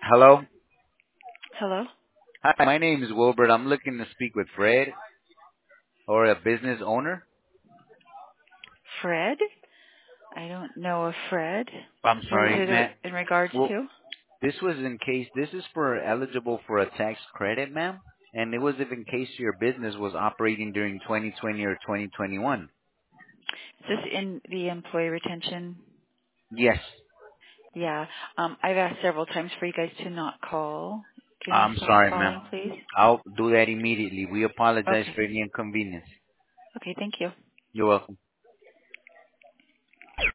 Hello. Hello? Hi, my name is Wilbert. I'm looking to speak with Fred or a business owner. Fred? I don't know a Fred. I'm What is sorry, it ma'am. in regards Well, to? this was in case this is for eligible for a tax credit, ma'am, and it was if in case your business was operating during 2020 or 2021. Is this in the employee retention? Yes. Yeah. I've asked several times for you guys to not call. Can you I'm stop sorry, ma'am. calling, please? I'll do that immediately. We apologize Okay. for any inconvenience. Okay, thank you. You're welcome.